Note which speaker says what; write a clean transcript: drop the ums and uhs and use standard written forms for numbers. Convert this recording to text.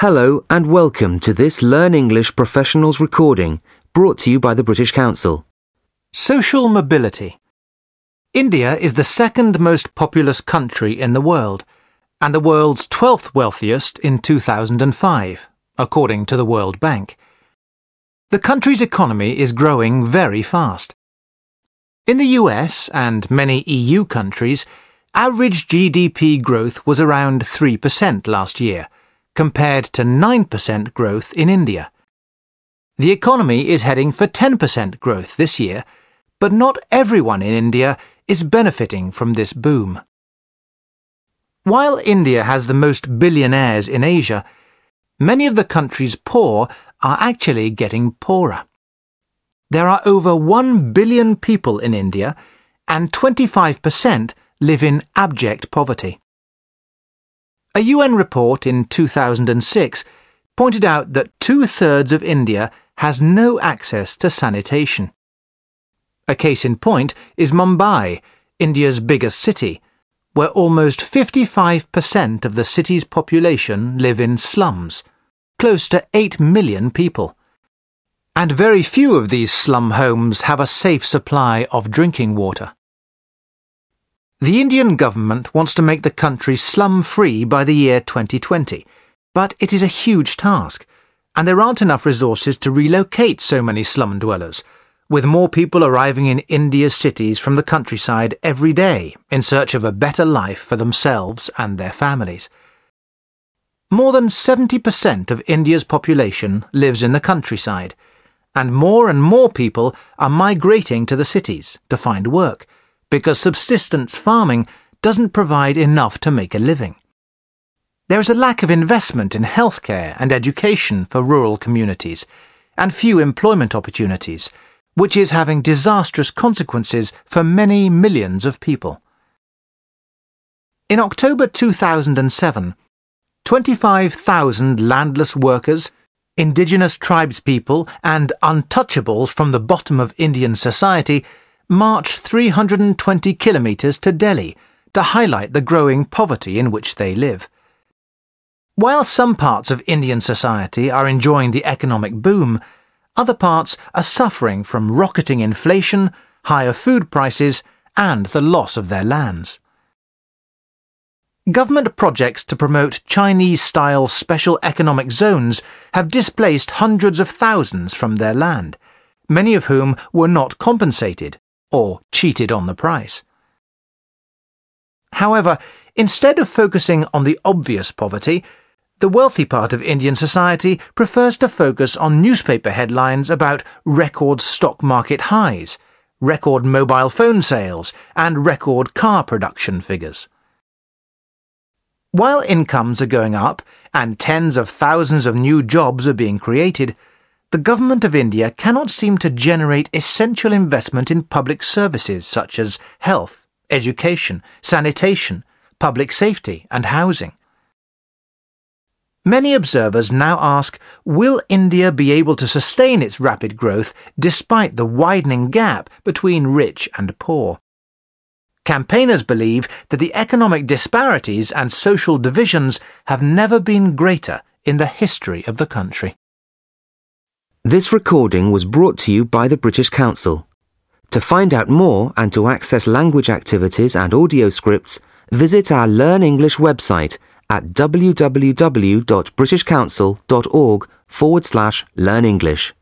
Speaker 1: Hello and welcome to this Learn English Professionals recording, brought to you by the British Council.
Speaker 2: Social mobility. India is the second most populous country in the world, and the world's 12th wealthiest in 2005, according to the World Bank. The country's economy is growing very fast. In the US and many EU countries, average GDP growth was around 3% last year, compared to 9% growth in India. The economy is heading for 10% growth this year, but not everyone in India is benefiting from this boom. While India has the most billionaires in Asia, many of the country's poor are actually getting poorer. There are over 1 billion people in India, and 25% live in abject poverty. A UN report in 2006 pointed out that 2/3 of India has no access to sanitation. A case in point is Mumbai, India's biggest city, where almost 55% of the city's population live in slums, close to 8 million people. And very few of these slum homes have a safe supply of drinking water. The Indian government wants to make the country slum-free by the year 2020, but it is a huge task, and there aren't enough resources to relocate so many slum dwellers, with more people arriving in India's cities from the countryside every day in search of a better life for themselves and their families. More than 70% of India's population lives in the countryside, and more people are migrating to the cities to find work, because subsistence farming doesn't provide enough to make a living. There is a lack of investment in healthcare and education for rural communities, and few employment opportunities, which is having disastrous consequences for many millions of people. In October 2007, 25,000 landless workers, indigenous tribespeople and untouchables from the bottom of Indian society marched 320 kilometres to Delhi to highlight the growing poverty in which they live. While some parts of Indian society are enjoying the economic boom, other parts are suffering from rocketing inflation, higher food prices, and the loss of their lands. Government projects to promote Chinese-style special economic zones have displaced hundreds of thousands from their land, many of whom were not compensated or cheated on the price. However, instead of focusing on the obvious poverty, the wealthy part of Indian society prefers to focus on newspaper headlines about record stock market highs, record mobile phone sales, and record car production figures. While incomes are going up and tens of thousands of new jobs are being created, the government of India cannot seem to generate essential investment in public services such as health, education, sanitation, public safety and housing. Many observers now ask, will India be able to sustain its rapid growth despite the widening gap between rich and poor? Campaigners believe that the economic disparities and social divisions have never been greater in the history of the country.
Speaker 1: This recording was brought to you by the British Council. To find out more and to access language activities and audio scripts, visit our Learn English website at www.britishcouncil.org/learnenglish.